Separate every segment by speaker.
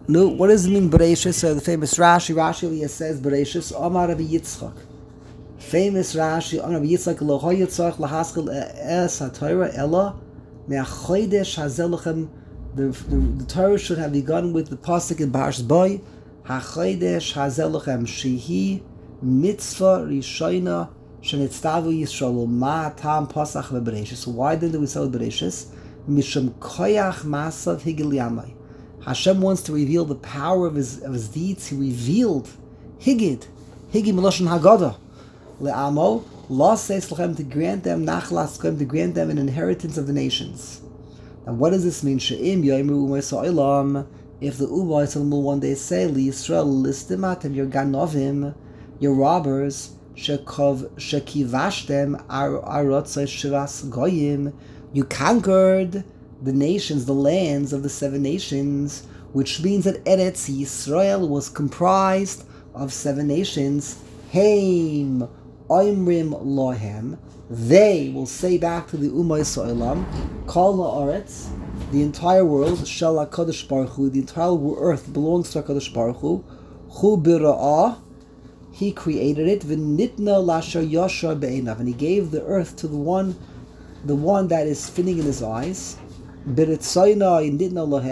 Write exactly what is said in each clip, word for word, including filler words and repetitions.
Speaker 1: No, what does it mean, Bereshis? So the famous Rashi, Rashi says, Bereshis, Amar Rabbi Yitzchak. Famous Rashi, Amar Rabbi Yitzchak, Lo Hoyetzach, Lahaskal Es HaTorah, Ella, Me'achodesh Hazelachem. The, the, the Torah should have begun with the pasuk in Parshas Bo, HaChodesh Hazelachem, Shehi Mitzvah Rishona Shenitztavu Yisrael, Ma Tam Pasach VeBereshis. So why didn't we celebrate Bereshis? Mishum Koyach Masav Higel Yamai. Hashem wants to reveal the power of his of his deeds. He revealed Higid, Higid Meloshen Haggadah, Le'amo, Lo Seis Lachem, to grant them Nachlas Koim, to grant them an inheritance of the nations. Now, what does this mean? She'im Yoimru Umay Sa'olam. If the Umay Sa'olam will one day say, Li Yisrael Listimatem, your Ganovim, your robbers, Shekov Shekivashtem Arotzay Shivas Goyim, you conquered the nations, the lands of the seven nations, which means that Eretz Yisrael was comprised of seven nations. Heim Oimrim Lohem, they will say back to the Umay Sa'olam, Kol La'aretz, the entire world, Shel HaKadosh Baruch Hu, the entire earth belongs to HaKadosh Baruch Hu, Hu Bira'ah, he created it, V'nitna Lasher Yashar Be'enav, and he gave the earth to the one, the one that is fitting in his eyes. It was with Hashem's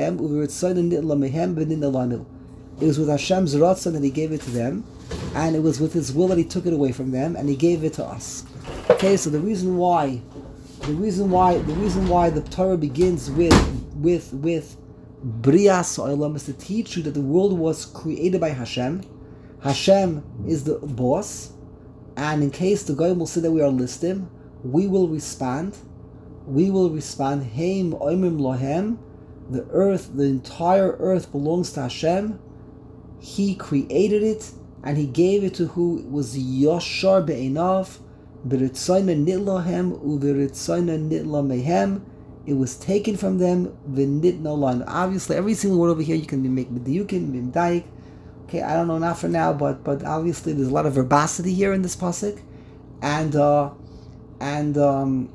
Speaker 1: ratzon that he gave it to them, and it was with his will that he took it away from them, and he gave it to us. Okay, so the reason why, the reason why, the reason why the Torah begins with with with Brias Olam is to teach you that the world was created by Hashem. Hashem is the boss, and in case the Goyim will say that we are listim, we will respond. We will respond, Heim Oimrim Lohem, the earth, the entire earth belongs to Hashem. He created it, and He gave it to who was Yashar Be'enav, B'ritzoyna Nitla Hem, U'B'ritzoyna Nitla Mehem. It was taken from them, V'nitna Lan. Obviously, every single word over here, you can make Mediyukin, Mimdaik. Okay, I don't know, not for now, but but obviously there's a lot of verbosity here in this pasuk. And, uh, and, um,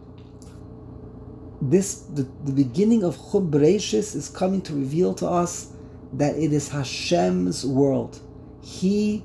Speaker 1: This the, the beginning of Chum Bereshis is coming to reveal to us that it is Hashem's world. He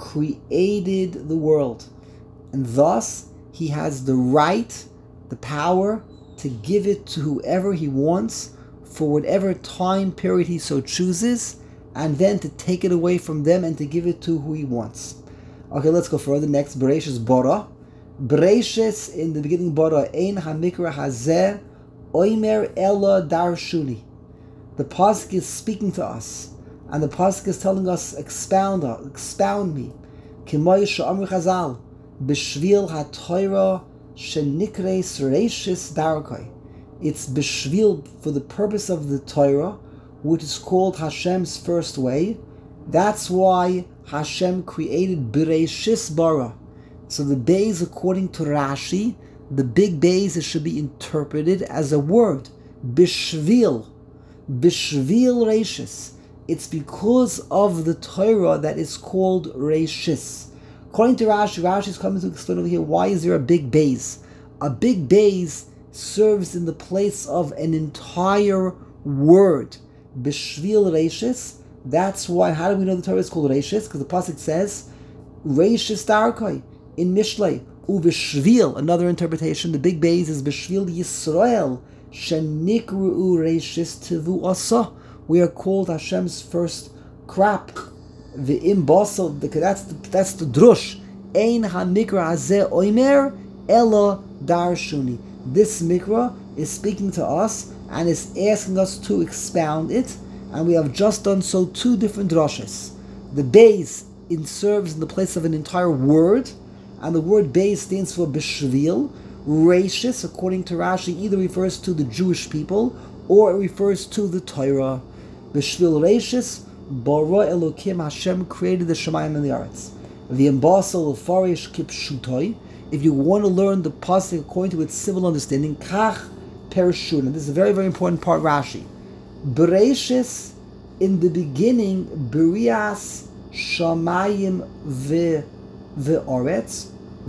Speaker 1: created the world, and thus He has the right, the power to give it to whoever He wants for whatever time period He so chooses, and then to take it away from them and to give it to who He wants. Okay, let's go further. Next, Bereshis Bara. Bereshis, in the beginning, Bara Ein HaMikra Hazeh Oimer Ella Darshuni. The pasuk is speaking to us, and the pasuk is telling us, expound, expound me. K'moy she'amru Chazal, b'shvil ha'Torah shenikreis reishis darkei. It's b'shvil, for the purpose of the Torah, which is called Hashem's first way. That's why Hashem created Bereshis bara. So the bays, according to Rashi, the big bays, it should be interpreted as a word, bishvil, bishvil reishis. It's because of the Torah that is called reishis. According to Rashi, Rashi is coming to explain over here, why is there a big bays? A big bays serves in the place of an entire word, bishvil reishis. That's why, how do we know the Torah is called reishis? Because the pasuk says, reishis darkei, in Mishlei. Uvishvil, another interpretation, the big base is Bishvil Yisrael, Shenikru Reishis Tivu Asa. We are called Hashem's first crop. The imbasel, that's the that's the drush. Ein HaMikra Hazeh Oimer Ella Darshuni. This mikra is speaking to us and is asking us to expound it, and we have just done so two different drushes. The base in serves in the place of an entire word, and the word Beis stands for Bishvil. Reishis, according to Rashi, either refers to the Jewish people or it refers to the Torah. Bishvil Reishis, Bara Elokim, Hashem created the Shemayim and the Aretz. The Embasel Farish Kipshutoi. If you want to learn the pasuk according to its civil understanding, Kach Perishun. This is a very, very important part, Rashi. Bereshis, in the beginning, Berias Shamayim Ve Ve'aretz,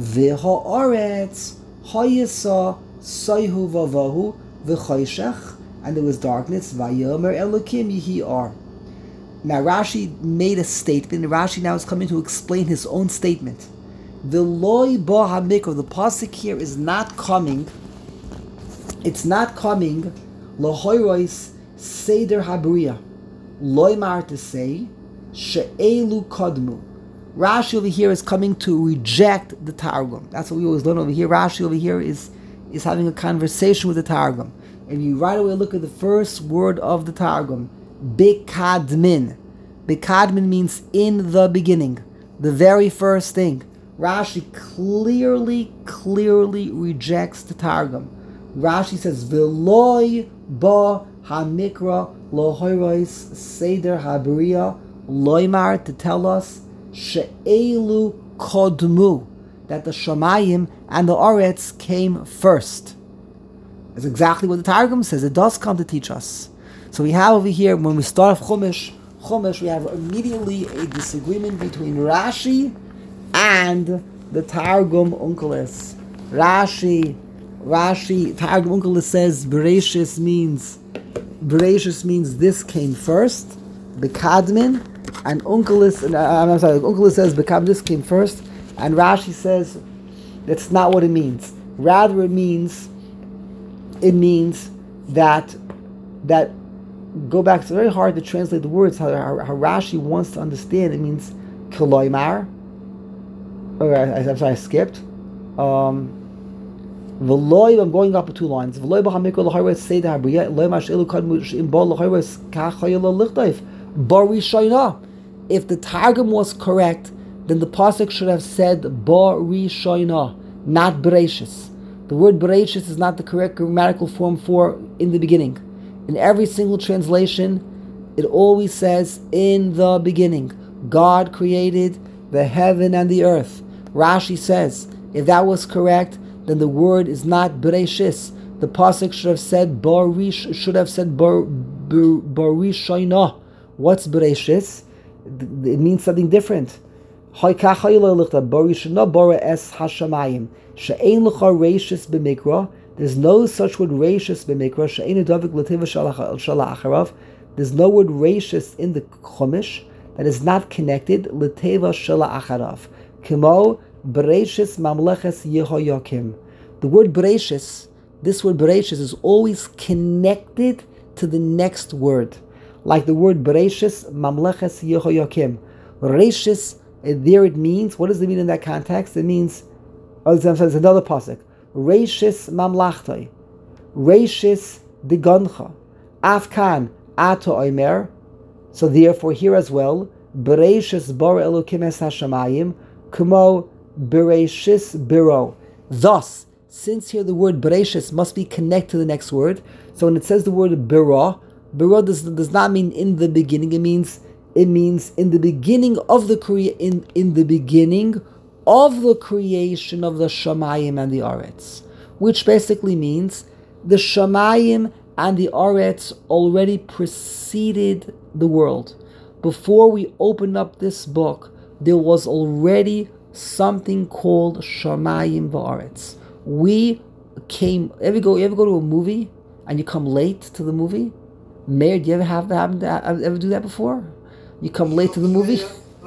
Speaker 1: Ve'ha'aretz, Hayisa, Sayhu Vavahu, Ve'chayshach, and there was darkness, Vayomer Elokim Yihi Ar. Now Rashi made a statement, and Rashi now is coming to explain his own statement. The loy ba hamikra, the pasuk here is not coming, it's not coming, lahoyrois seder habriya, loy mar to say, she'elu kadmu. Rashi over here is coming to reject the Targum. That's what we always learn over here. Rashi over here is, is having a conversation with the Targum. And you right away look at the first word of the Targum, Bikadmin. Bikadmin means in the beginning, the very first thing. Rashi clearly, clearly rejects the Targum. Rashi says, Veloy ba hamikra lohoyrois seder habriya loymar, to tell us she'elu kodmu, that the Shamayim and the Oretz came first. That's exactly what the Targum says. It does come to teach us. So we have over here, when we start off Chumash, Chumash, we have immediately a disagreement between Rashi and the Targum Onkelos. Rashi, Rashi, Targum Onkelos says Bereshis means Bereshis means this came first, Bekadmin, and Onkelos, uh, I'm sorry, Onkelos says Bekadmin, this came first, and Rashi says that's not what it means. Rather, it means it means that that go back. It's very hard to translate the words. How, how, how Rashi wants to understand it means Kiloymar. Or I, I'm sorry, I skipped. Um, V'loy, I'm going up two lines. V'loy b'hamikra l'chayres seder habriya loy mash'elu kadmu im bo l'chayres k'achayel l'lichtayv bari shayna. If the Targum was correct, then the pasuk should have said bari shayna, not Bereshis. The word Bereshis is not the correct grammatical form for in the beginning. In every single translation, it always says in the beginning. God created the heaven and the earth. Rashi says, if that was correct, then the word is not Bereshis. The pasuk should have said Barish, should have said Barishayna. What's Bereshis? It means something different. There's no such word rashis b'mikra. There's no word rashis in the Chumash that is not connected l'teva shala acharav. Kimo bereshis mamleches Yehoyakim. The word bereshis, this word bereshis, is always connected to the next word, like the word bereshis mamleches Yehoyakim. Rashis, there it means, what does it mean in that context? It means, oh, there's another pasuk. Rashis mamlachtoi, Rashis digoncha, afkan ato omer. So therefore, here as well, Bereshis bara Elokim es hashamayim, kumo Bereshis biro. Thus, since here the word Bereshis must be connected to the next word, so when it says the word biro, biro does, does not mean in the beginning. It means it means in the beginning of the crea- in in the beginning of the creation of the Shamayim and the Aretz, which basically means the Shamayim and the Aretz already preceded the world. Before we open up this book, there was already something called Shamayim v'Aretz. We came. Ever go? You ever go to a movie and you come late to the movie? Mayor, do you ever have that? Ever do that before? You come late to the movie.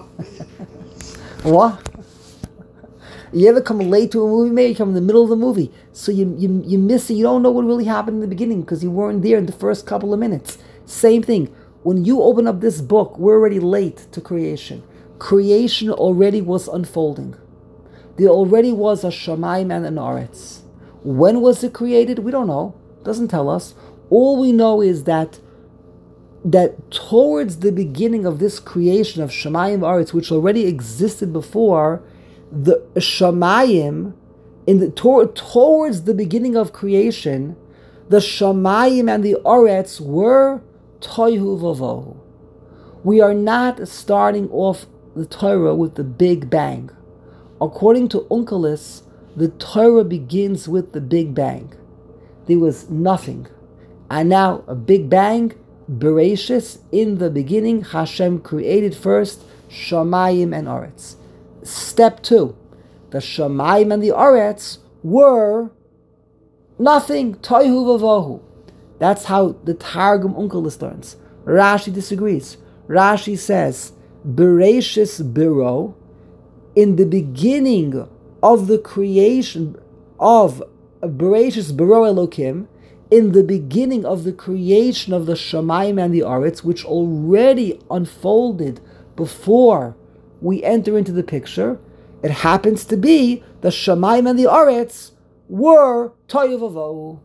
Speaker 1: What? You ever come late to a movie, Mayor? You come in the middle of the movie, so you you you miss it. You don't know what really happened in the beginning because you weren't there in the first couple of minutes. Same thing. When you open up this book, we're already late to creation. Creation already was unfolding. There already was a Shamayim and an Aretz. When was it created? We don't know. It doesn't tell us. All we know is that that towards the beginning of this creation of Shamayim Aretz, which already existed before, the Shamayim, in the to, towards the beginning of creation, the Shamayim and the Aretz were Tohu Vavohu. We are not starting off the Torah with the Big Bang. According to Onkelos, the Torah begins with the Big Bang. There was nothing. And now a Big Bang, Bereshis, in the beginning, Hashem created first Shamayim and Aretz. Step two, the Shamayim and the Aretz were nothing, Tohu Vavohu. That's how the Targum Onkelos learns. Rashi disagrees. Rashi says, Bereshis Biro, in the beginning of the creation of Bereshis Biro Elokim, in the beginning of the creation of the Shamayim and the Aretz, which already unfolded before we enter into the picture, it happens to be the Shamayim and the Aretz were Toyu Vavohu.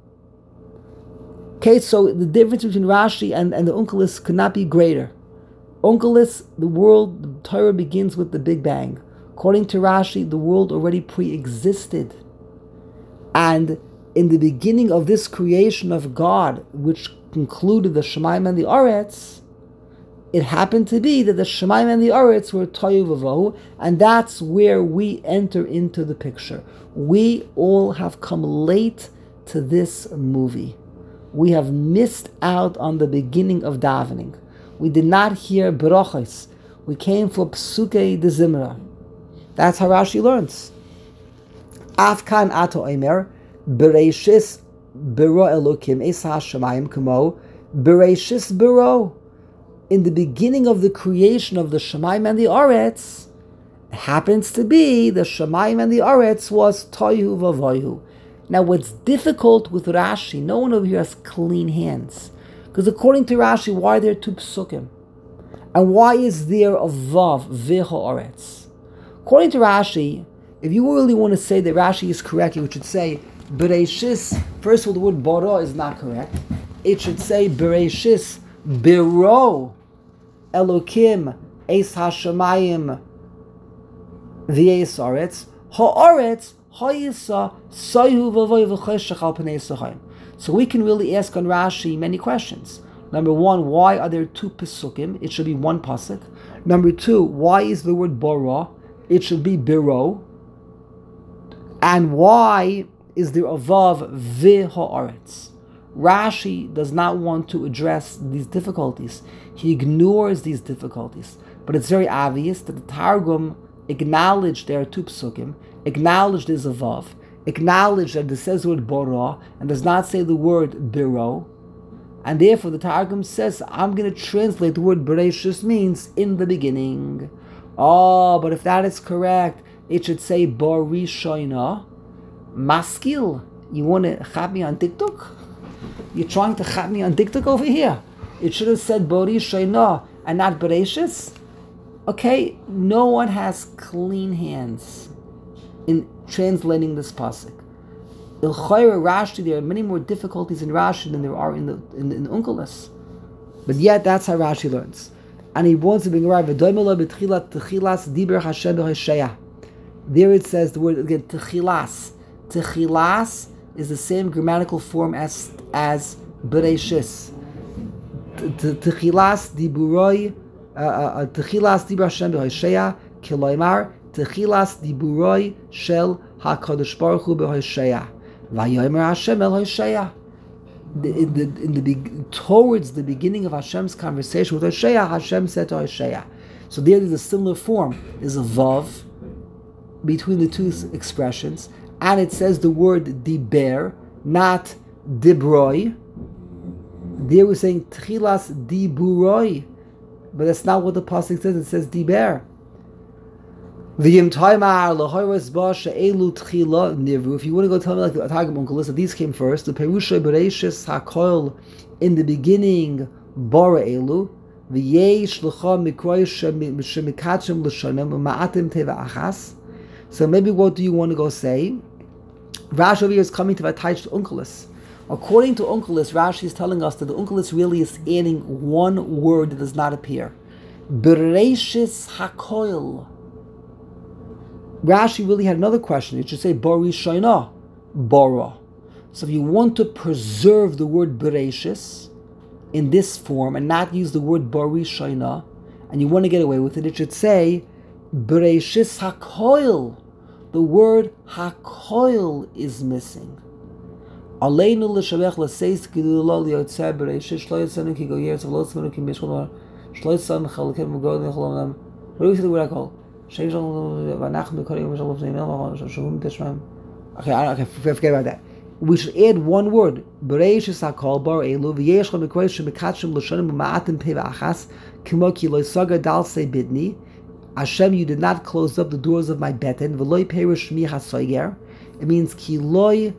Speaker 1: Okay, so the difference between Rashi and, and the Onkelos could not be greater. Onkelos, the world, the Torah begins with the Big Bang. According to Rashi, the world already pre-existed. And in the beginning of this creation of God, which concluded the Shemayim and the Aretz, it happened to be that the Shemayim and the Aretz were Toyu Vavohu, and that's where we enter into the picture. We all have come late to this movie. We have missed out on the beginning of davening. We did not hear brachos. We came for Psukei de Zimra. That's how Rashi learns. Afkan ato omer, Bereshis biro Elokim es hashamayim kamo, Bereshis biro. In the beginning of the creation of the Shamayim and the Aretz, it happens to be the Shamayim and the Aretz was Toyu Vavohu. Now what's difficult with Rashi, no one over here has clean hands. Because according to Rashi, why are there two psukim? And why is there a vav, veho aretz? According to Rashi, if you really want to say that Rashi is correct, you should say, Bereshis, first of all, the word bara is not correct. It should say, Bereshis, biro, Elokim, es hashamayim, v'es aretz, ha'aretz, ha'yisa, sayhu v'voy v'cheshach al pnei sachayim. So we can really ask on Rashi many questions. Number one, why are there two pesukim? It should be one pasuk. Number two, why is the word bara? It should be biro. And why is there a vav v'ha'aretz? Rashi does not want to address these difficulties. He ignores these difficulties. But it's very obvious that the Targum acknowledged there are two pesukim, acknowledged there's a vav, acknowledge that it says the word bara and does not say the word biro, and therefore the Targum says, I'm going to translate the word bereshis means in the beginning. Oh, but if that is correct, it should say barishoina. Maskil, you want to chap me on TikTok? You're trying to chap me on TikTok over here. It should have said barishoina and not bereshis. Okay, no one has clean hands in translating this pasuk. Il Chayra Rashi, there are many more difficulties in Rashi than there are in the in, in Onkelos. But yet that's how Rashi learns. And he wants to bring right. There it says the word again, techilas. Techilas is the same grammatical form as as bereshis. Techilas diburoi, techilas dibur Hashem b'Hosheya, kiloymar techilas diburoi shel HaKadosh Baruch Hu b'Hosheya. Vayomer Hashem el Hosheya. In the, in the be- towards the beginning of Hashem's conversation with Hosheya, Hashem said to Hosheya. So there is a similar form. There's a vav between the two expressions, and it says the word diber, not dibroi. There we're saying tchilas diburoi, but that's not what the pasuk says. It says diber. If you want to go tell me like the Targum Onkelos that these came first, the Perusha Bereshis HaKol in the beginning bara elu, v'yesh l'cha mikroy shemikachem l'shonim u'ma'atim teva achas. So maybe what do you want to go say? Rashi over here is coming to attach to Onkelos. According to Onkelos, Rashi is telling us that the Onkelos really is adding one word that does not appear. Bereshis HaKol. Rashi really had another question. It should say barishoina, bara. So if you want to preserve the word bereshis in this form and not use the word barishoina, and you want to get away with it, it should say bereshis hakoil. The word hakoil is missing. Aleinu l'shavech l'seis gilula liyotzeh bereshis shlo yitzenu ki goyer tzavlo tzmenu ki mishchol shlo yitzenu chalakim v'god v'cholam. What do we say the word hakol? Okay, okay, forget about that. we should add one word. Bereishis hakol bar elu v'yesh lo mikrosh shemekatshim l'shonim u'ma'atim peva achas kimo ki lo sagar dal se bidni. Hashem, you did not close up the doors of my beten. V'loi perish mi hasoiger. It means ki loi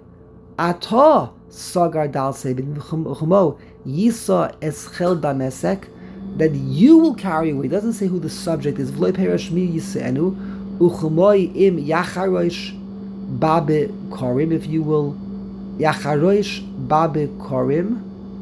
Speaker 1: ata sagar dal se bidni v'chumo yisa eschel damesek, that you will carry away. It doesn't say who the subject is. V'loi perish mi yisenu uchumoi im yacharosh babe korim, if you will Yacharosh babe korim,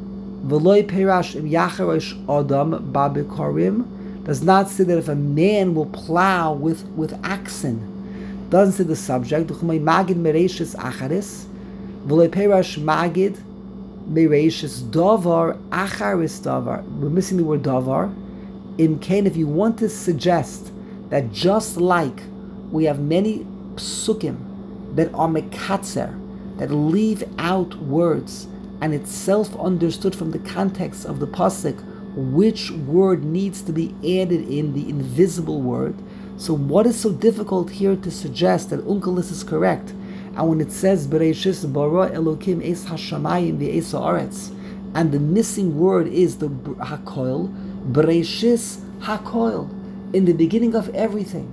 Speaker 1: v'loi perash im yacharosh adam babe korim, does not say that if a man will plow with with oxen. Doesn't say the subject. D'chumay magid mereishis acharis, v'loi perash magid mereishis davar acharis davar. We're missing the word davar. In Cain, if you want to suggest that just like we have many psukim that are mekatzer, that leave out words, and it's self-understood from the context of the pasuk which word needs to be added in, the invisible word. So what is so difficult here to suggest that Unkelis is correct? And when it says Bereishis bara Elokim es hashamayim v'es haaretz, and the missing word is the hakoil, Bereishis hakoil, in the beginning of everything.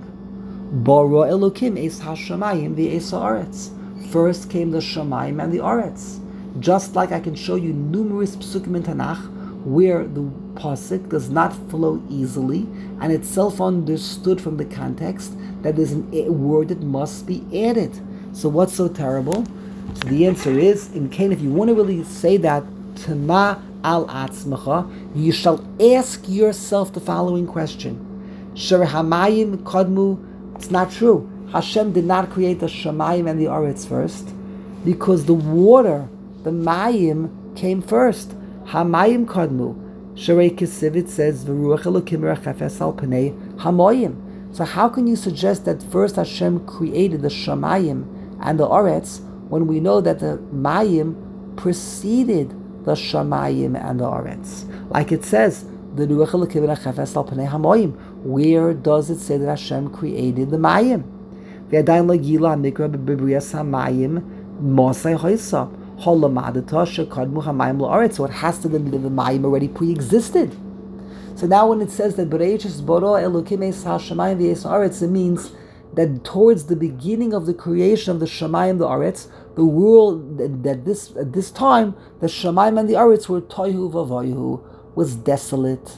Speaker 1: Bara Elokim es hashamayim v'es haaretz. First came the Shamayim and the Aretz. Just like I can show you numerous psukim in Tanakh where the pasuk does not flow easily, and it's self-understood from the context that there's an, a word that must be added. So what's so terrible? So the answer is, in Cain, if you want to really say that, Tema al atzmacha, you shall ask yourself the following question. Sher hamayim kadmu, it's not true. Hashem did not create the Shamayim and the Aretz first, because the water, the Mayim, came first. Hamayim kadmu. Sharei Kisivit says, V'ruach Elokim rechafes al pnei hamayim. So how can you suggest that first Hashem created the Shamayim and the Aretz when we know that the Mayim preceded the Shamayim and the Aretz? Like it says, the Ruach Elokim rechafes al pnei hamayim. Where does it say that Hashem created the Mayim? What has to do with the Mayim already pre-existed? So now when it says that Bereishis bara Elokim es hashamayim v'es haaretz, it means that towards the beginning of the creation of the Shamayim and the Aretz, the world, that, that this at this time, the Shamayim and the Aretz were toihu v'avoihu, was desolate.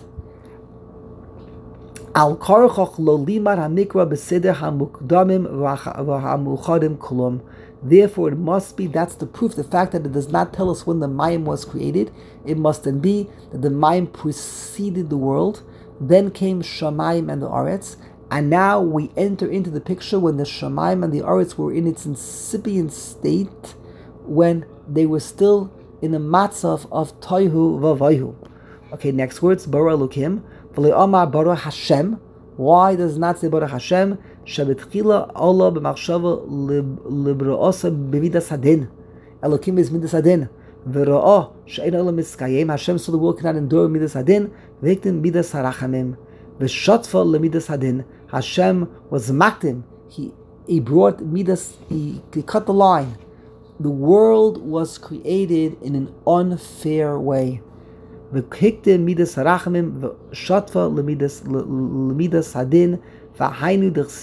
Speaker 1: Al karchach lo limar hamikra b'seder hamukdamim v'hamuchadim kulum. Therefore, it must be, that's the proof, the fact that it does not tell us when the Mayim was created. It must then be that the Mayim preceded the world, then came Shamayim and the Aretz, and now we enter into the picture when the Shamayim and the Aretz were in its incipient state, when they were still in a matzav of toihu v'avoihu. Okay, next words, bara Elokim. Bara Hashem. Why does it not say Bara Hashem? Shabbatchila Allah b'machshava libra'osa b'midas hadin. Elokim is midas hadin. V'ra'ah she'en olam miskayim. Hashem saw the world cannot endure midas hadin. V'hiktin midas harachamim. V'shotfa lemidas hadin. Hashem was maktim. He he brought midas. He, he cut the line. The world was created in an unfair way. V'hiktin midas harachamim. V'shotfa lemidas lemidas hadin. It's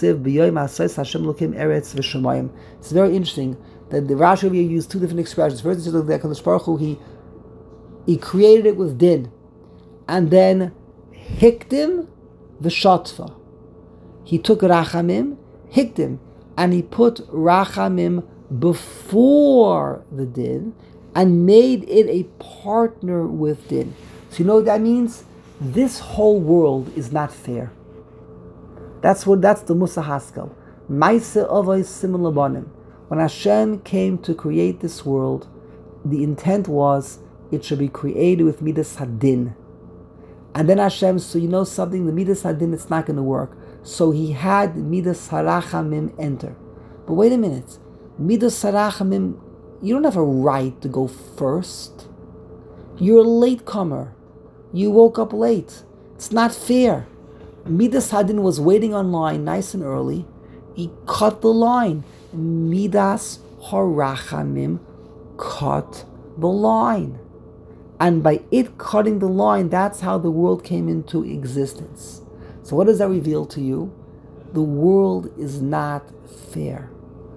Speaker 1: very interesting that the Rashi over here used two different expressions. First, it says that HaKadosh Baruch Hu, he, he created it with din, and then hikdim v'shatfa. He took rachamim, hikdim, and he put rachamim before the din, and made it a partner with din. So you know what that means? This whole world is not fair. That's what. That's the Musa Haskell. Maise avos siman labanim. When Hashem came to create this world, the intent was it should be created with midas hadin. And then Hashem, so you know something, the midas hadin, it's not going to work. So He had midas harachamim enter. But wait a minute, midas harachamim, you don't have a right to go first. You're a latecomer. You woke up late. It's not fair. Midas Hadin was waiting online nice and early. He cut the line. Midas Harachamim cut the line. And by it cutting the line, that's how the world came into existence. So what does that reveal to you? The world is not fair.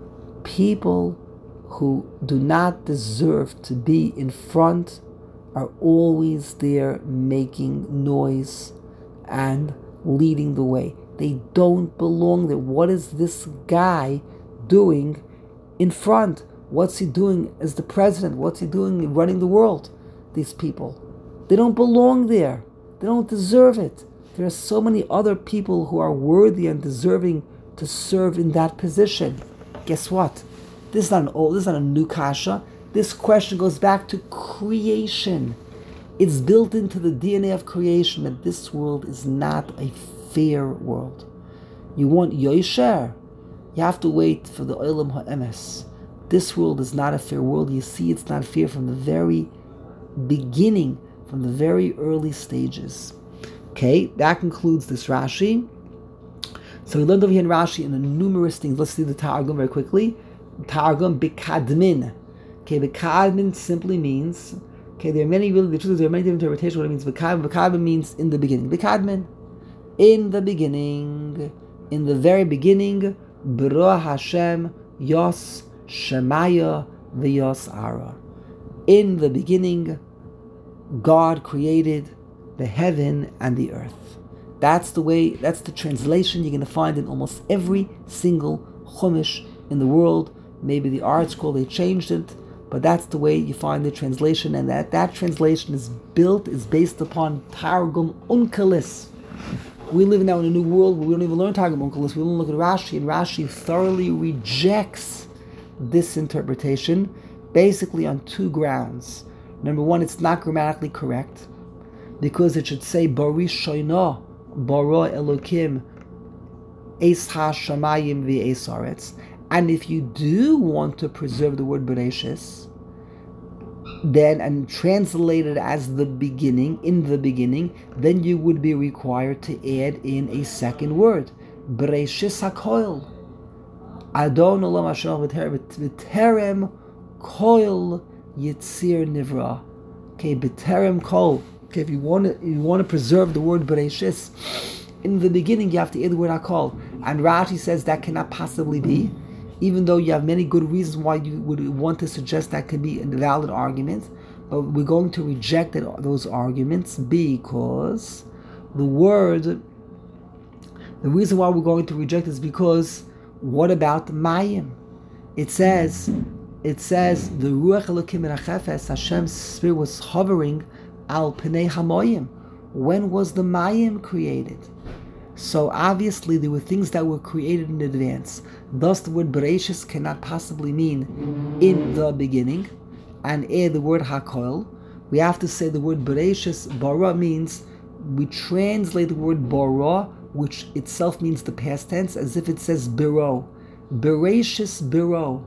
Speaker 1: People who do not deserve to be in front are always there making noise and leading the way. They don't belong there. What is this guy doing in front? What's he doing as the president? What's he doing running the world? These people, they don't belong there. They don't deserve it. There are so many other people who are worthy and deserving to serve in that position. Guess what? This is not an old, this is not a new kasha. This question goes back to creation. It's built into the D N A of creation that this world is not a fair world. You want Yosher, you have to wait for the Olam HaEmes. This world is not a fair world. You see it's not fair from the very beginning, from the very early stages. Okay, that concludes this Rashi. So we learned over here in Rashi in the numerous things. Let's see the Targum very quickly. Targum Bikadmin. Okay, Bikadmin simply means, okay, there are many, really, the truth is there are many different interpretations of what it means. Bikadmin, Bikadmin means in the beginning. Bikadmin, in the beginning, in the very beginning, B'ro Hashem Yos Shemaya V'Yos Ara. In the beginning, God created the heaven and the earth. That's the way, that's the translation you're going to find in almost every single Chumash in the world. Maybe the art scroll, they changed it, but that's the way you find the translation, and that, that translation is built, is based upon Targum Onkelos. We live now in a new world where we don't even learn Targum Onkelos. We only look at Rashi, and Rashi thoroughly rejects this interpretation, basically on two grounds. Number one, it's not grammatically correct, because it should say Bari Shoina, Bara Elokim, Eis HaShamayim V'Eis Haaretz. And if you do want to preserve the word Bereshis, then and translate it as the beginning, in the beginning, then you would be required to add in a second word, Bereshis HaKoil. Adon Olam Hashem B'terem Koil Yitzir Nivra. Okay, B'terem Kol. Okay, if you want to, you want to preserve the word Bereshis, in the beginning you have to add the word Hakol. And Rashi says that cannot possibly be, even though you have many good reasons why you would want to suggest that could be a valid argument. But we're going to reject it, those arguments, because the word, the reason why we're going to reject is because what about Mayim? It says, it says the Ruach Elokim Merachefes, Hashem's spirit was hovering al Pnei Hamoyim. When was the Mayim created? So obviously there were things that were created in advance. Thus the word Bereshis cannot possibly mean in the beginning, and add the word Hakoil. We have to say the word Bereshis, Bara means, we translate the word Bara, which itself means the past tense, as if it says Biro. Bereshis Biro.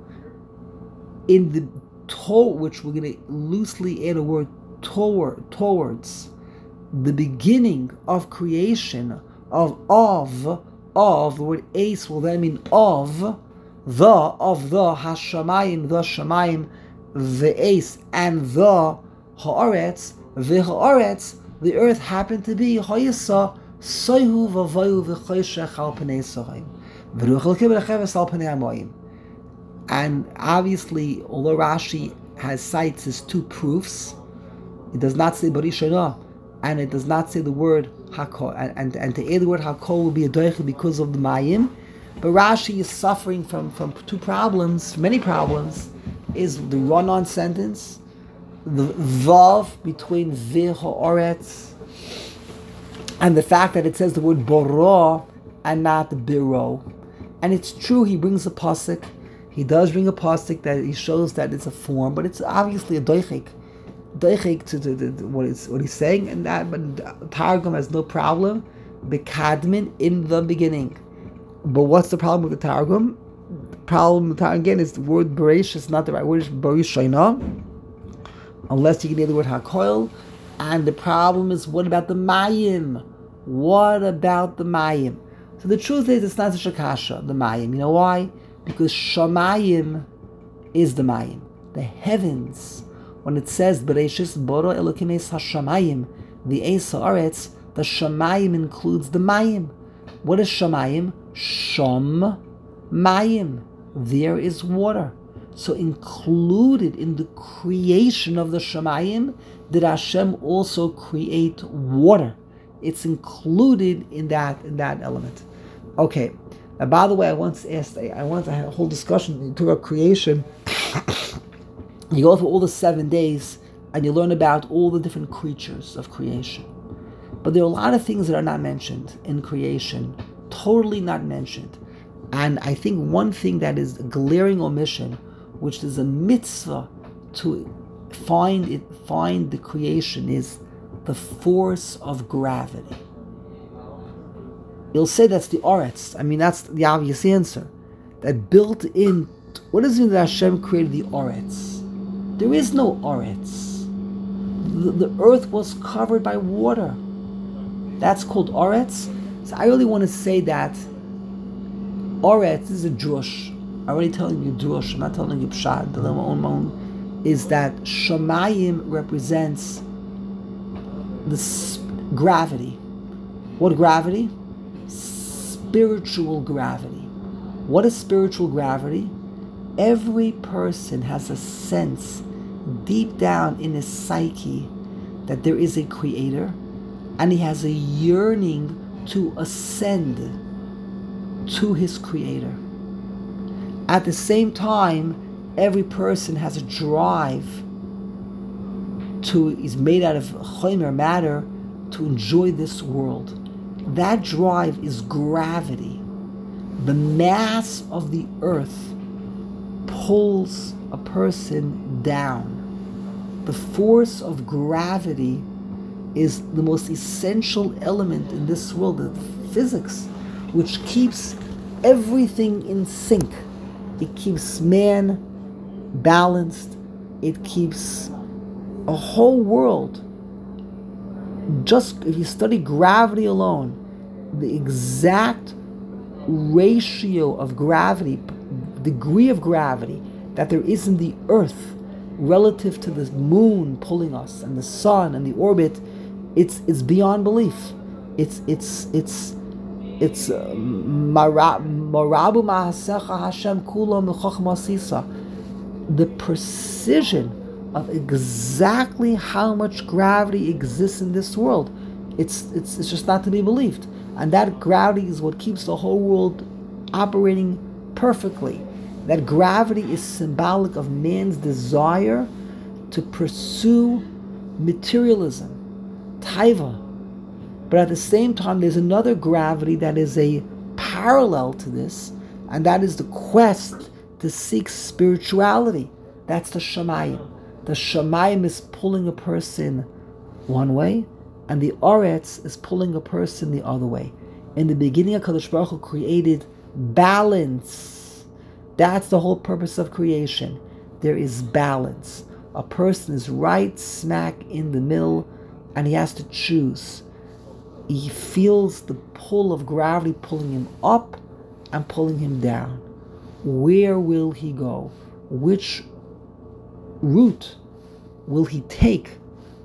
Speaker 1: In the to, which we're going to loosely add a word toward, towards, the beginning of creation, of, of, of, the word ace will then mean of, the, of the, hashamayim, the shamayim, the ace, and the haaretz, the haaretz, the earth happened to be hayasa, soihu v'vayu v'choshech al pnei sohim, v'ruch l'kim v'cheves al pnei hamoyim. And obviously, although Rashi has cites his two proofs, it does not say Barishana, and it does not say the word Hakol, and, and, and to add the word Hakol will be a doicha because of the Mayim. But Rashi is suffering from, from two problems, many problems, is the run-on sentence, the Vav between Vi Ha'aretz, and the fact that it says the word Bara and not Biro. And it's true, he brings a pasuk, he does bring a pasuk that he shows that it's a form, but it's obviously a doichik. Doichik to, to, to, to what, it's, what he's saying, and that, but Targum has no problem. Bekadmin, in the beginning. But what's the problem with the Targum? The problem with the Targum, again, is the word Beresh is not the right word, it's Bereshana, unless you can hear the word Hakoil. And the problem is, what about the Mayim? What about the Mayim? So the truth is, it's not such a kasha, the Mayim. You know why? Because Shamayim is the Mayim. the heavens. When it says Bereshis Boro Elokim Es Hashamayim, the Es Haaretz, the Shamayim includes the Mayim. What is Shamayim? Shom Mayim. There is water. So included in the creation of the Shamayim, did Hashem also create water? It's included in that in that element. Okay. Now, by the way, I once asked, I once I had a whole discussion about creation. You go through all the seven days and you learn about all the different creatures of creation. But there are a lot of things that are not mentioned in creation, totally not mentioned. And I think one thing that is a glaring omission, which is a mitzvah to find it, find the creation, is the force of gravity. You'll say that's the Oretz. I mean, that's the obvious answer. That built in, what does it mean that Hashem created the Oretz? There is no Oretz. The, the earth was covered by water. That's called Oretz. So I really want to say that Oretz is a drush. I'm already telling you drush. I'm not telling you pshat. The own moan is that Shamayim represents the sp- gravity. What gravity? Spiritual gravity. What is spiritual gravity? Every person has a sense deep down in his psyche that there is a creator, and he has a yearning to ascend to his creator. At the same time, every person has a drive to, is made out of chomer, matter, to enjoy this world. That drive is gravity. The mass of the earth pulls a person down. The force of gravity is the most essential element in this world, of physics, which keeps everything in sync. It keeps man balanced. It keeps a whole world. Just if you study gravity alone, the exact ratio of gravity, degree of gravity that there is in the earth relative to the moon pulling us and the sun and the orbit, it's it's beyond belief. It's it's it's it's marabu ma'asecha Hashem kulo mechochma sisa. The precision of exactly how much gravity exists in this world, it's it's it's just not to be believed. And that gravity is what keeps the whole world operating perfectly. That gravity is symbolic of man's desire to pursue materialism, taiva. But at the same time, there's another gravity that is a parallel to this, and that is the quest to seek spirituality. That's the Shamayim. The Shamayim is pulling a person one way, and the Oretz is pulling a person the other way. In the beginning, HaKadosh Baruch Hu created balance. That's the whole purpose of creation. There is balance. A person is right smack in the middle, and he has to choose. He feels the pull of gravity pulling him up and pulling him down. Where will he go? Which route will he take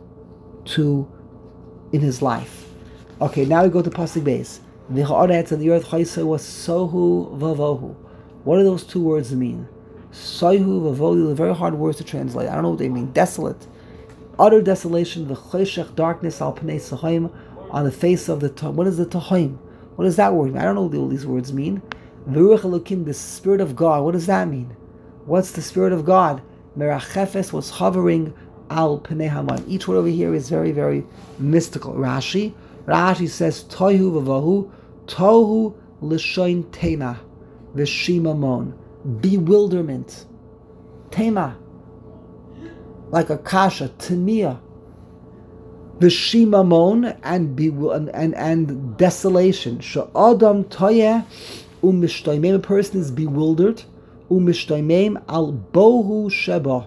Speaker 1: to in his life? Okay, now we go to Pasuk Beis. The haaretz and the earth chaysa was sohu vavohu. What do those two words mean? Sohu vavohu, they're very hard words to translate. I don't know what they mean. Desolate, utter desolation, the cheshech, darkness, al pnei sahaim, on the face of the tahim. What is the tahim? What does that word mean? I don't know what all these words mean. V'ruach Elokim, the Spirit of God. What does that mean? What's the Spirit of God? Merachefes was hovering al pnei haman. Each word over here is very, very mystical. Rashi, Rashi says tohu v'vahu, tohu l'shoin tema, v'shimamon, bewilderment, tema, like a kasha, temia, v'shimamon, and and and, and desolation. Sha'adam toyeh u'mishtoimem, a person is bewildered. U'mishtoimem al bohu sheba.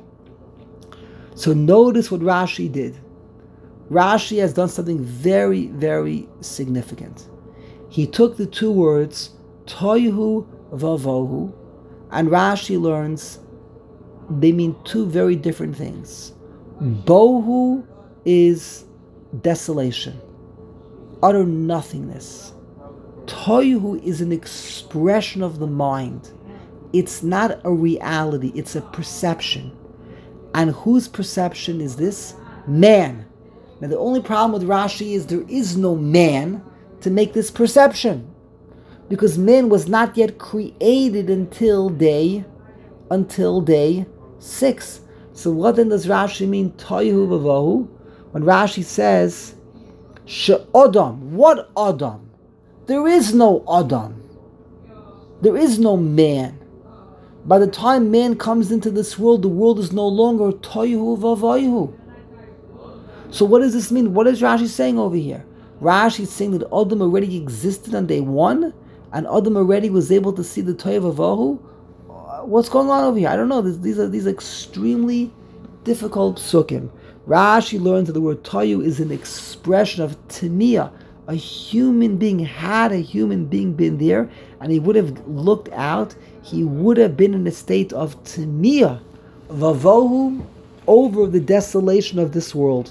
Speaker 1: So notice what Rashi did. Rashi has done something very, very significant. He took the two words toihu vavohu, and Rashi learns they mean two very different things. Bohu is desolation, utter nothingness. Tohu is an expression of the mind. It's not a reality, it's a perception. And whose perception is this? Man. Now the only problem with Rashi is there is no man to make this perception, because man was not yet created until day, until day six. So what then does Rashi mean, Tohu v'vohu? When Rashi says, She'odam, what Adam? There is no Adam. There is no man. By the time man comes into this world, the world is no longer Tohu v'vohu. So what does this mean? What is Rashi saying over here? Rashi is saying that Adam already existed on day one, and Adam already was able to see the Tohu v'vohu. What's going on over here? I don't know. These are these are extremely difficult psukim. Rashi learns that the word Tohu is an expression of Tamiya. A human being, had a human being been there, and he would have looked out, he would have been in a state of Tamiya, Vavohu, over the desolation of this world.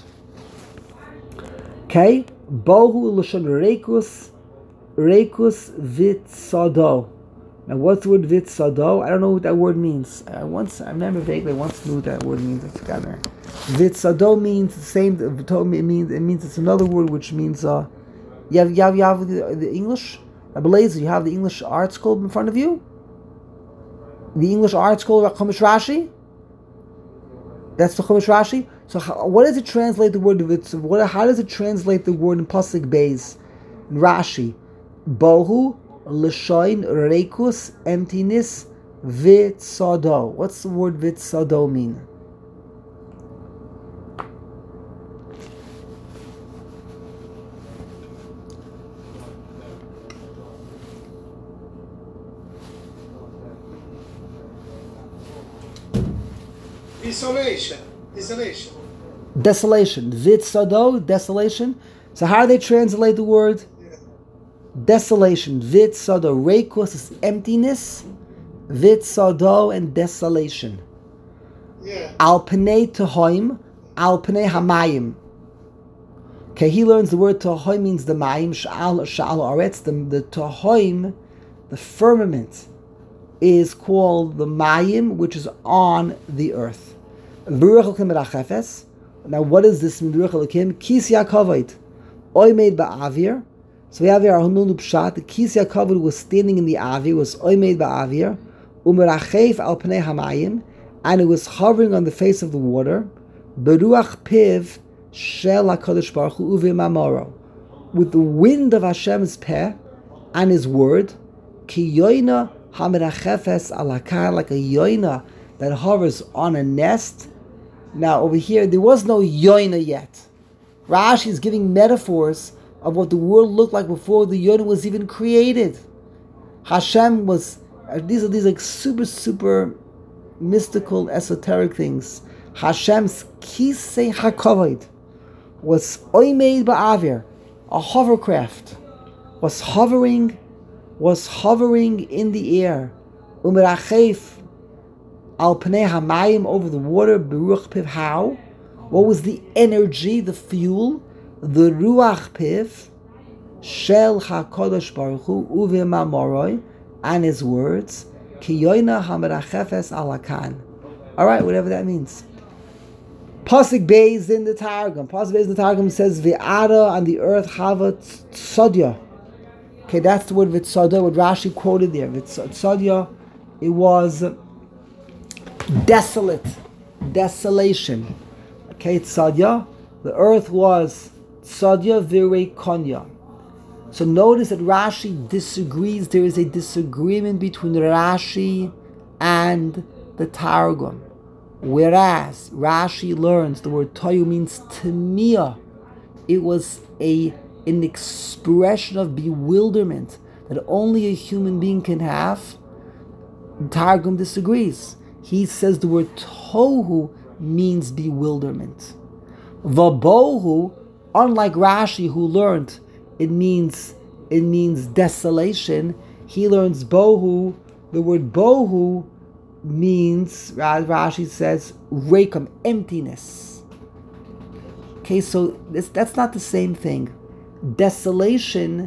Speaker 1: Okay? Bohu l'shon reikus, reikus vitsado. Now, what's the word vitsado? I don't know what that word means. I once, I remember vaguely, I once knew what that word means. I forgot there. Vitsado means the same. It means it means it's another word which means. Uh, you have you have, you have the, the English. Abelazer, you have the English art school in front of you. The English art school, Chumash Rashi. That's the Chumash Rashi. So, how, what does it translate the word Vitz? What? How does it translate the word in Pasuk Beis in Rashi? Bohu l'shoin reikus, emptiness, vitzado. What's the word vitzado mean?
Speaker 2: Desolation. Desolation.
Speaker 1: Desolation. Vitzado, desolation. So how do they translate the word?
Speaker 2: Yeah.
Speaker 1: Desolation. Vitzado. Reikus is emptiness. Vitzado and desolation.
Speaker 2: Yeah.
Speaker 1: Al pnei tehoim. Al pnei hamayim. Okay, he learns the word tehoim means the mayim. Sha'al sha'al aretz. The, the tehoim, the firmament, is called the mayim, which is on the earth. Now, what is this? Kis Yaakavit, Oymed ba'avir. So we have here our Hanunu Pshat. The Kis Yaakavit was standing in the avir, was Oymed ba'avir, umerachef al pnei hamayim, and it was hovering on the face of the water. Beruach piv shel Hakadosh Baruch Hu uvimamoro, with the wind of Hashem's peh and His word. Ki yoina hamerachefes alakar, like a yoina that hovers on a nest. Now over here, there was no yoina yet. Rashi is giving metaphors of what the world looked like before the yoina was even created. Hashem was, uh, these are these like super, super mystical, esoteric things. Hashem's kisei hakavod was oimed ba'avir, a hovercraft, was hovering, was hovering in the air. Umerachef al pnei hamayim, over the water. Beruach piv, how? What was the energy, the fuel? The ruach piv shel Hakadosh Baruch Hu uvimamoroi, and His words. Ki yoina hamerachefes alakan. All right, whatever that means. Pasuk Beis in the Targum. Pasuk Beis in the Targum says V'ara, on the earth havat tzodya. Okay, that's the word Vitzadya, what Rashi quoted there. Vitzadya, it was desolate, desolation. Okay, Tzadya, the earth was Tzadya Vire Konya. So notice that Rashi disagrees. There is a disagreement between Rashi and the Targum. Whereas Rashi learns the word Tohu means Tamiya. It was a an expression of bewilderment that only a human being can have. Targum disagrees. He says the word Tohu means bewilderment. Vabohu, unlike Rashi who learned it means it means desolation, he learns Bohu. The word Bohu means, Rashi says, reikam, emptiness. Okay, so this, that's not the same thing. Desolation,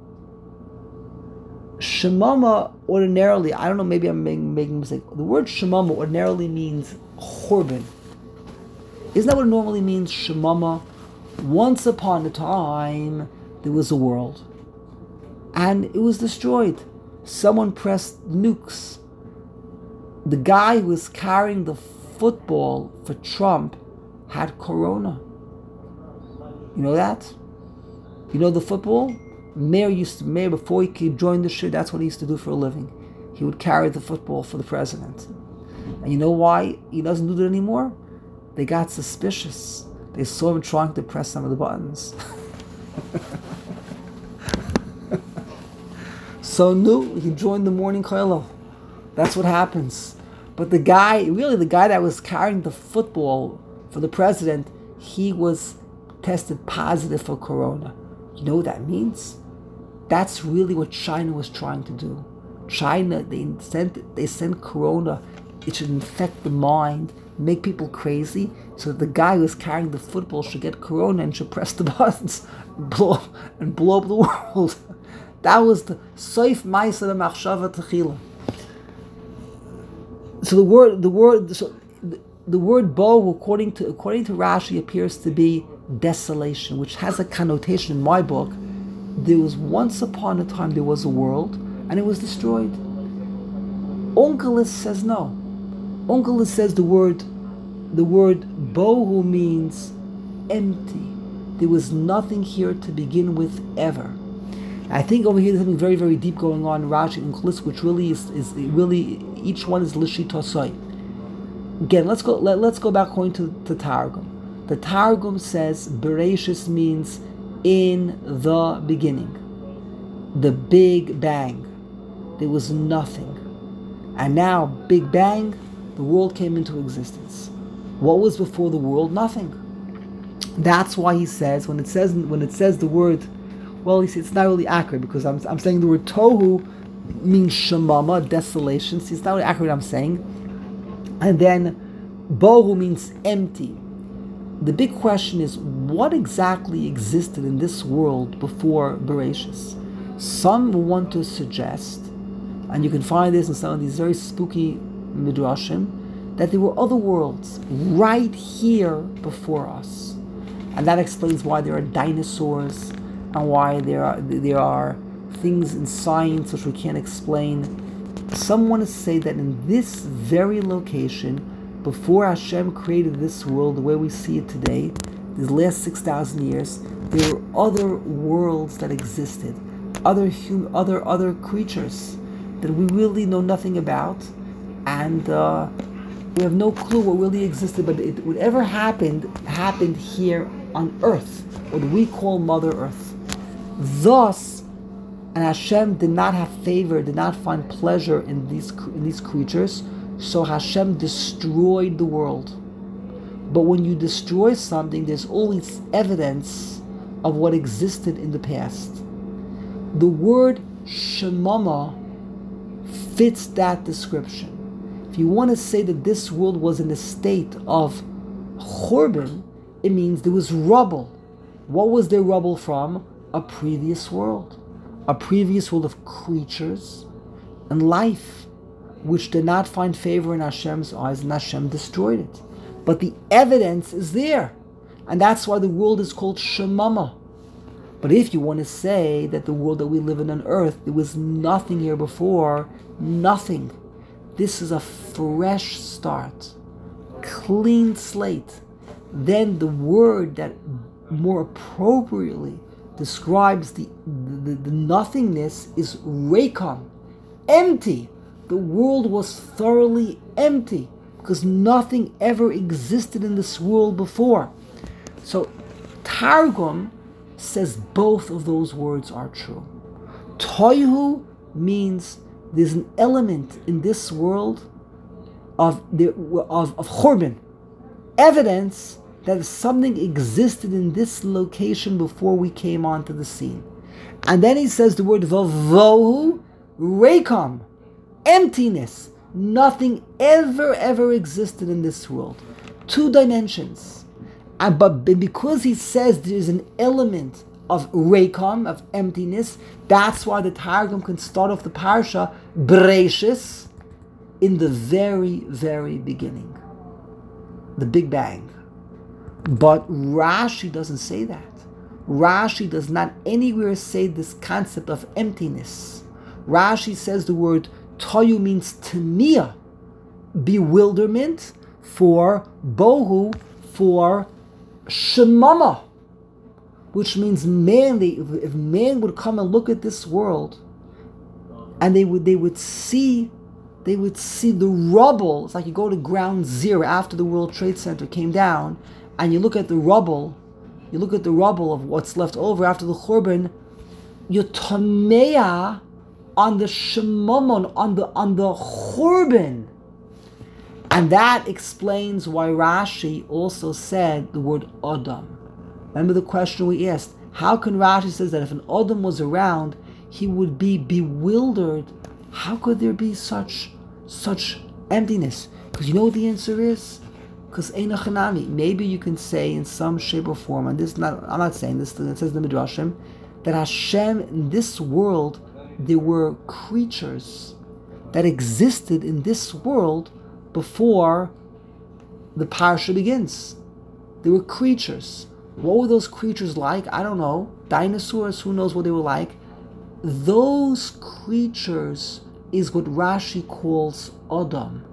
Speaker 1: shemama ordinarily, I don't know, maybe I'm making, making a mistake. The word shemama ordinarily means churban. Isn't that what it normally means, shemama? Once upon a time, there was a world. And it was destroyed. Someone pressed nukes. The guy who was carrying the football for Trump had corona. You know that? You know the football? Mayor used to, Mayor, before he joined the shit, that's what he used to do for a living. He would carry the football for the president. And you know why he doesn't do that anymore? They got suspicious. They saw him trying to press some of the buttons. So no, he joined the morning kollel. That's what happens. But the guy, really the guy that was carrying the football for the president, he was tested positive for corona. You know what that means? That's really what China was trying to do. China, they sent they sent corona. It should infect the mind, make people crazy, so that the guy who was carrying the football should get corona and should press the buttons and blow, and blow up the world. That was the Soif Ma'aseh Machshava Techila. So the word, the word, so the, the word "bo," according to according to Rashi, appears to be desolation, which has a connotation in my book. There was once upon a time there was a world, and it was destroyed. Onkelos says no. Onkelos says the word, the word "bohu" means empty. There was nothing here to begin with ever. I think over here there's something very, very deep going on in Rashi and Onkelos, which really is, is really, each one is Lishitosai. Again, let's go let, let's go back according to the Targum. The Targum says Bereshis means in the beginning. The Big Bang. There was nothing. And now, Big Bang, the world came into existence. What was before the world? Nothing. That's why he says, when it says when it says the word, well, it's not really accurate, because I'm I'm saying the word tohu means shemama, desolation. See, it's not really accurate what I'm saying. And then bohu means empty. The big question is, what exactly existed in this world before Bereshis? Some want to suggest, and you can find this in some of these very spooky midrashim, that there were other worlds right here before us. And that explains why there are dinosaurs, and why there are there are things in science which we can't explain. Some want to say that in this very location, before Hashem created this world the way we see it today, these last six thousand years, there were other worlds that existed, other hum, other other creatures that we really know nothing about, and uh, we have no clue what really existed. But it, whatever happened happened here on Earth, what we call Mother Earth. Thus, and Hashem did not have favor, did not find pleasure in these in these creatures, so Hashem destroyed the world. But when you destroy something, there's always evidence of what existed in the past. The word shemama fits that description. If you want to say that this world was in a state of churban, it means there was rubble. What was there rubble from? A previous world. A previous world of creatures and life, which did not find favor in Hashem's eyes, and Hashem destroyed it. But the evidence is there, and that's why the world is called Shemama. But if you want to say that the world that we live in on earth, there was nothing here before, nothing. This is a fresh start, clean slate. Then the word that more appropriately describes the, the, the nothingness is reikam, empty. The world was thoroughly empty because nothing ever existed in this world before. So Targum says both of those words are true. Toihu means there's an element in this world of the of, of churban, evidence that something existed in this location before we came onto the scene. And then he says the word vavohu reikam, emptiness. Nothing ever, ever existed in this world. Two dimensions. And, but because he says there's an element of reikam, of emptiness, that's why the Targum can start off the parsha, Bereshis, in the very, very beginning. The Big Bang. But Rashi doesn't say that. Rashi does not anywhere say this concept of emptiness. Rashi says the word toyu means tamia, bewilderment, for bohu, for shemama, which means man. They, if man would come and look at this world, and they would they would see, they would see the rubble. It's like you go to ground zero after the World Trade Center came down, and you look at the rubble. You look at the rubble of what's left over after the Churban. You're tamea on the shemamon, on the on the Churban. And that explains why Rashi also said the word Adam. Remember the question we asked, how can Rashi says that if an Adam was around, he would be bewildered? How could there be such such emptiness? Because you know what the answer is? Because Eina Chanami. Maybe you can say in some shape or form, and this is not, I'm not saying this, it says in the Midrashim, that Hashem, in this world, there were creatures that existed in this world before the parsha begins. There were creatures. What were those creatures like? I don't know. Dinosaurs, who knows what they were like? Those creatures is what Rashi calls Adam.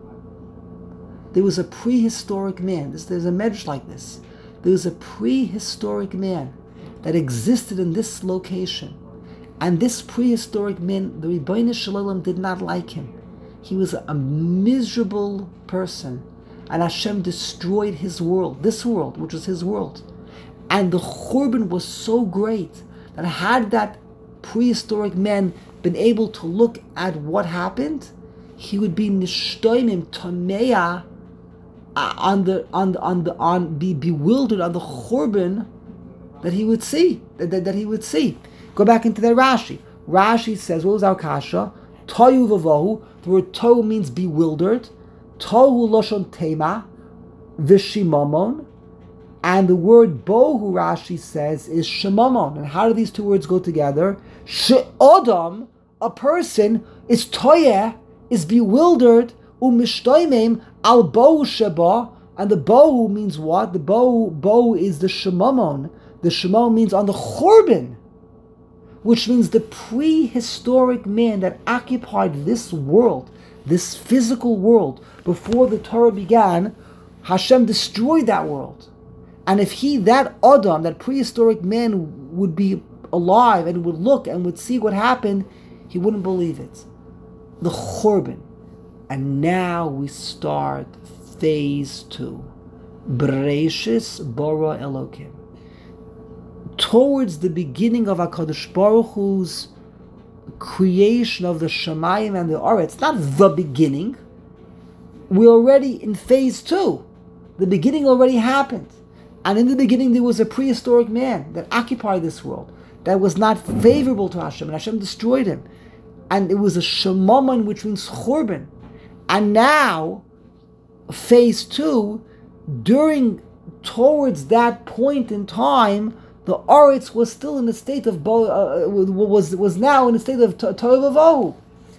Speaker 1: There was a prehistoric man. This, there's a medrash like this. There was a prehistoric man that existed in this location. And this prehistoric man, the Rebbeinu Shalom, did not like him. He was a miserable person. And Hashem destroyed his world, this world, which was his world. And the Churban was so great that had that prehistoric man been able to look at what happened, he would be nishtoimim, tameya, on the on the on the on be bewildered on the Churban that he would see that, that, that he would see. Go back into that Rashi. Rashi says, what was our kasha? Tohu vavohu. The word tohu means bewildered. Tohu loshon tema, v'shimamon, and the word bohu, Rashi says, is shemamon. And how do these two words go together? She'odam, a person, is toyeh, is bewildered, umishtoimim al bohu sheba, and the bohu means what? The bohu, bohu is the shemamon. The shemamon means on the Churban, which means the prehistoric man that occupied this world, this physical world, before the Torah began. Hashem destroyed that world. And if he, that Adam, that prehistoric man, would be alive and would look and would see what happened, he wouldn't believe it. The Churban. And now we start phase two. Bereshis bara Elokim. Towards the beginning of HaKadosh Baruch Hu's creation of the Shemayim and the Aretz, not the beginning. We're already in phase two. The beginning already happened. And in the beginning there was a prehistoric man that occupied this world that was not favorable to Hashem, and Hashem destroyed him. And it was a Shemamon, which means Churban. And now, phase two, during, towards that point in time, the Aretz was still in a state of, uh, was was now in a state of Tohu Vavohu.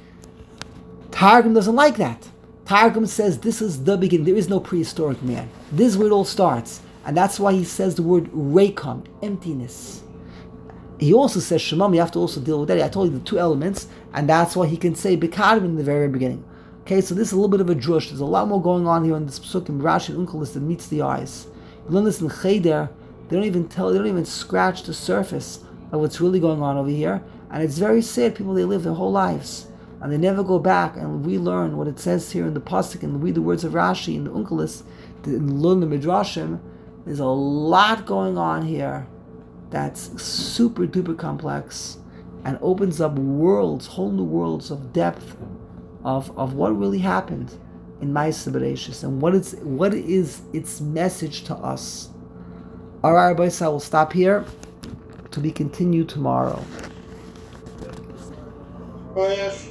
Speaker 1: Targum doesn't like that. Targum says this is the beginning. There is no prehistoric man. This is where it all starts. And that's why he says the word reikam, emptiness. He also says Shemam, you have to also deal with that. I told you the two elements, and that's why he can say Bekarim in the very beginning. Okay, so this is a little bit of a drush. There's a lot more going on here in this Pesukim, Rashi and Unkelis, that meets the eyes. You learn this in Cheder, they don't even tell, they don't even scratch the surface of what's really going on over here. And it's very sad, people, they live their whole lives. And they never go back and relearn what it says here in the Pasuk and read the words of Rashi and the Unkelis, and learn the Midrashim. There's a lot going on here that's super duper complex and opens up worlds, whole new worlds of depth of, of what really happened in Ma'aseh Bereshis and what is what is its message to us. All right, boys, I will stop here to be continued tomorrow.
Speaker 2: Oh, yes.